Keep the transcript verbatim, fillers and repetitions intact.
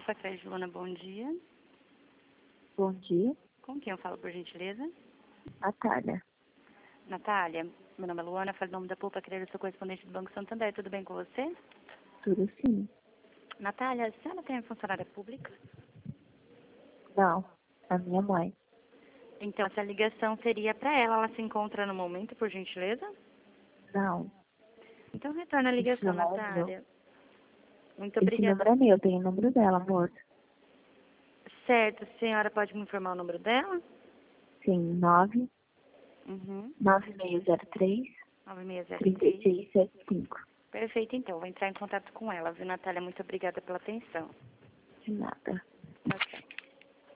Poupa Crédito Luana, bom dia. Bom dia, Com quem eu falo, por gentileza? Natália. Natália, meu nome é Luana, falo em nome da Poupa Crédito, sou correspondente do Banco Santander, tudo bem com você? Tudo sim? Natália, a senhora tem funcionária pública? Não, a minha mãe. Então, essa ligação seria para ela, ela se encontra no momento, por gentileza? Não, Então, retorna a esse ligação, número é meu. Natália. Muito Esse obrigada. número é meu, tem o número dela, amor. Certo, a senhora pode me informar o número dela? Sim, nove Uhum. nove seis zero três, nove seis zero três três. seis sete cinco. Perfeito, então, vou entrar em contato com ela, viu, Natália? Muito obrigada pela atenção. De nada. Tchau, tchau.